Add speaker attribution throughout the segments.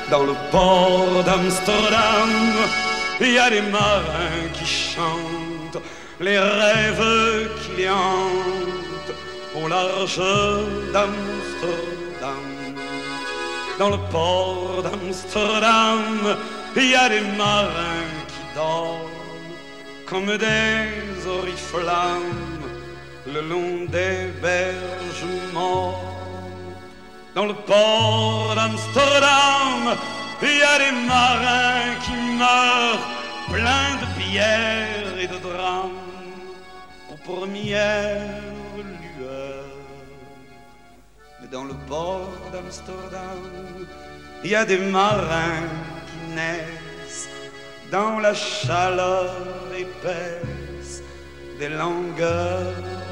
Speaker 1: Dans le port d'Amsterdam, il y a des marins qui chantent les rêves qui hantent au large d'Amsterdam. Dans le port d'Amsterdam, il y a des marins qui dorment comme des oriflammes le long des berges mortes. Dans le port d'Amsterdam, il y a des marins qui meurent pleins de bière et de drames aux premières lueurs. Mais dans le port d'Amsterdam, il y a des marins qui naissent dans la chaleur épaisse des longueurs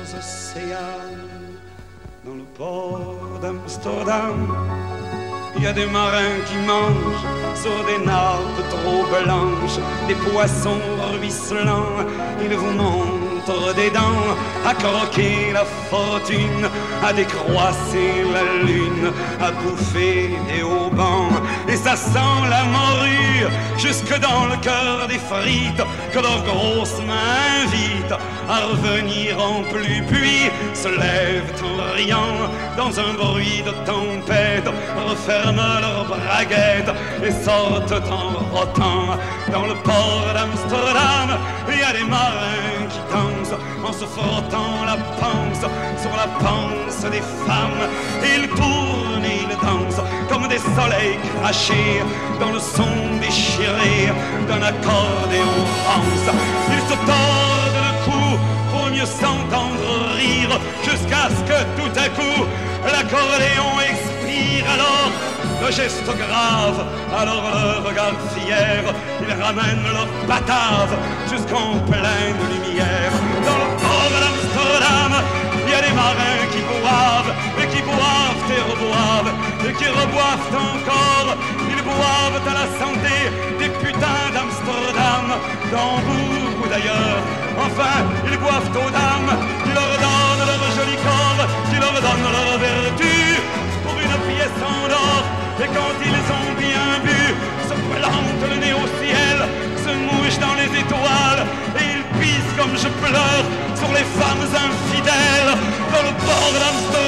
Speaker 1: océanes. Dans le port d'Amsterdam, il y a des marins qui mangent sur des nappes trop blanches des poissons ruisselants. Ils vous montrent des dents à croquer la fortune, à décroisser la lune, à bouffer des haubans. Et ça sent la morue jusque dans le cœur des frites que leurs grosses mains invitent à revenir en pluie. Puis se lèvent en riant dans un bruit de tempête, referment leurs braguettes et sortent en rotant. Dans le port d'Amsterdam, il y a des marins qui dansent en se frottant la panse sur la panse des femmes. Ils tournent et ils dansent comme des soleils crachés dans le son déchiré d'un accordéon rance. Ils se tordent le cou pour mieux s'entendre rire jusqu'à ce que tout à coup l'accordéon expire. Alors le geste grave, alors le regard fier, ils ramènent leur batave jusqu'en pleine lumière. Dans le port d'Amsterdam, il y a des marins qui boivent et qui boivent et reboivent et qui reboivent encore. Ils boivent à la santé des putains d'Amsterdam, d'Hambourg ou d'ailleurs. Enfin, ils boivent aux dames qui leur donnent leur joli corps, qui leur donnent leur vertu pour une pièce en or. Et quand ils ont bien bu, se plantent le nez au ciel, se mouchent dans les étoiles, et ils pissent comme je pleure sur les femmes infidèles dans le port d'Amsterdam.